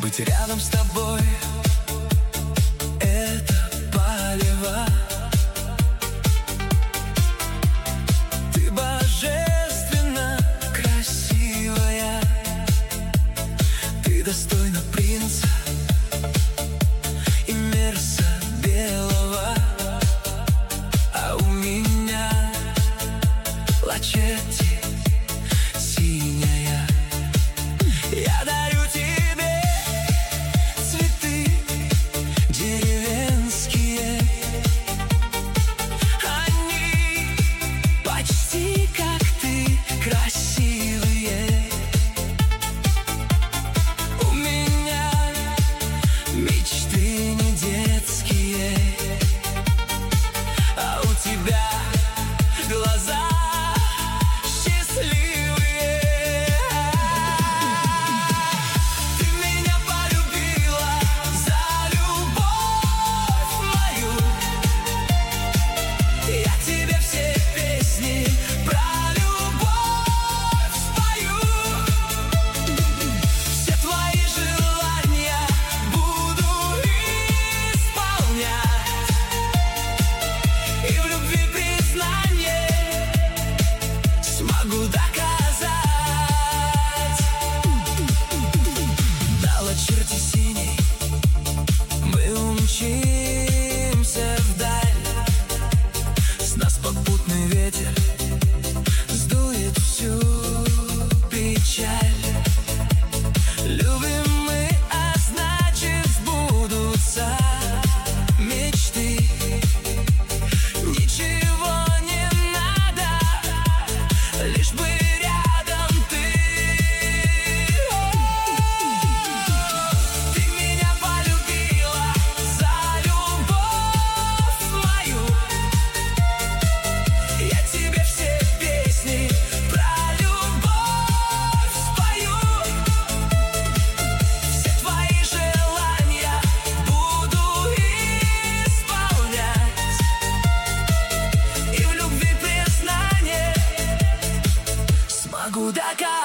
Быть рядом с тобой — это палево. Ты божественно красивая, ты достойна принца и мерса белого, а у меня лачетти синяя. Я дарю тебе цветы деревенские, они почти как ты красивые. У меня мечты не детские, а у тебя глаза счастливые. Ты меня полюбила за любовь мою. Я тебе все песни про любовь спою. Все твои желания буду исполнять, и в любви признание смогу доказать. Дала черти синий, мы умчимся вдаль. С нас попутный ветер сдует всю печаль. Любим мы, а значит сбудутся мечты. Ничего не надо, лишь бы рядом ты. Ты меня полюбила за любовь мою. Я тебе все песни про любовь спою. Все твои желания буду исполнять, и в любви признание смогу доказать.